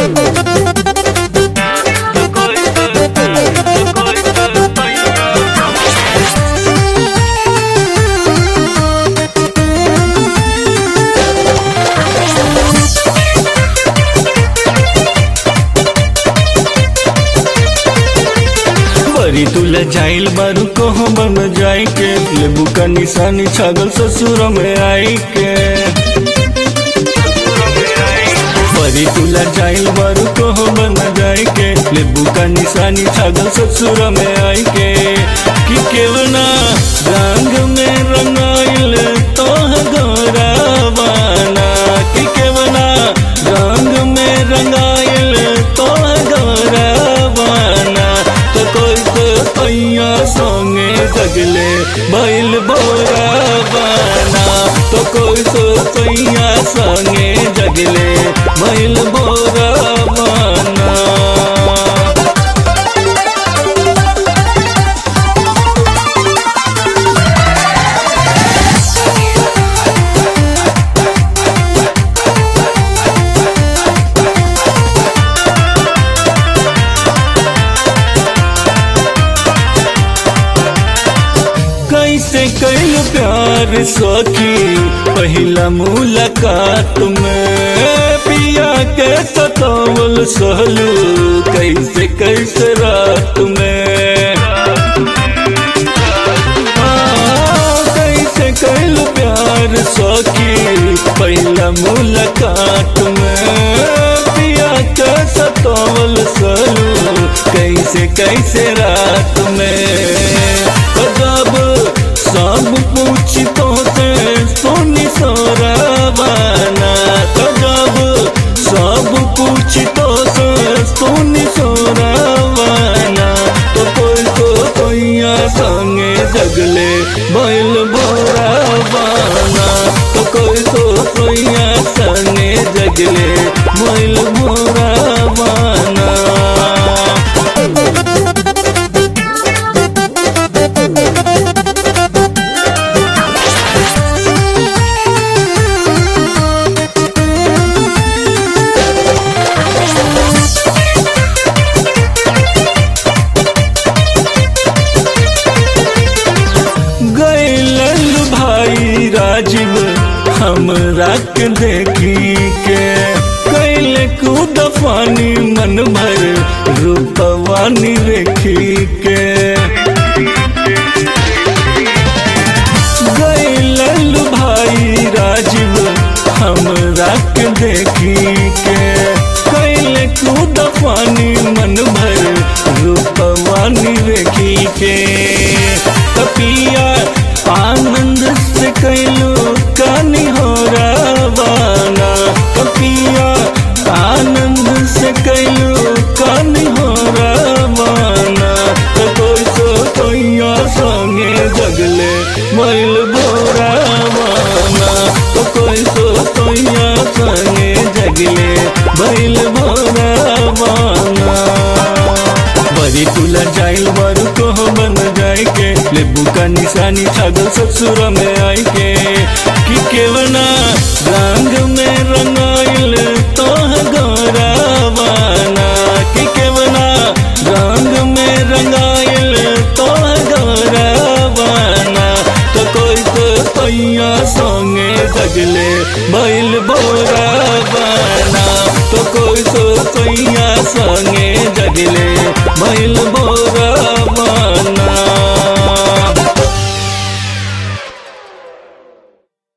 बरी तुला जाइल बारू कहो बन जाए के लेबू का निशानी छागल ससुर में आई के बरी तुला जाइल बारू कहो बन जाए के लेबू का निशानी छागल ससुर में आई के कि केवना रंग में रंगाइल तो गौरवाना कि केवना रंग में रंगाइल तो गौरवाना तो कोई पैया संगे जगले बैल बोरावाना तो कोई पैया संगे जगले बैल बोरावाना। कैसे कैल प्यार सखी पहला मुलाकात में पिया के सतावल सहलू कैसे कैसे रात में कैसे कैल प्यार सखी पहला मुलाकात में पिया के सतावल सहलू कैसे कैसे रात में सब पूछ तो से सोनी सोरावाना तो जब सब पूछ तो से सोनी सोरावाना तो कोई संगे जगले बैल बोरावाना तो कोई संगे जगले बैल बोरावाना। भाई राजीव हमरा के देखी के कैले कूद पानी मन भर रूपवानी रेखी के गैल भाई राजीव हमरा के देखी के कैले कूद पानी मन भर रूपवानी रेखी के कपिया आनंद से कैलू कानी हो रवाना कपिया आनंद से कैलू कानी हो रवाना तो कोई संगे जगले बैल बोरावाना तो कोई संगे जगले बैल बोरावाना। बरी तुला जाइल बारू कहो बन जाए के लेबू का निशानी छागल ससुर में आई के कि केवना रंग में रंगाइल तो गौरवाना कि केवना रंग में रंगाइल तो गौरवाना तो कोई पैया संगे जगले बैल बोरावाना तो कोई पैया संगे जगले बैल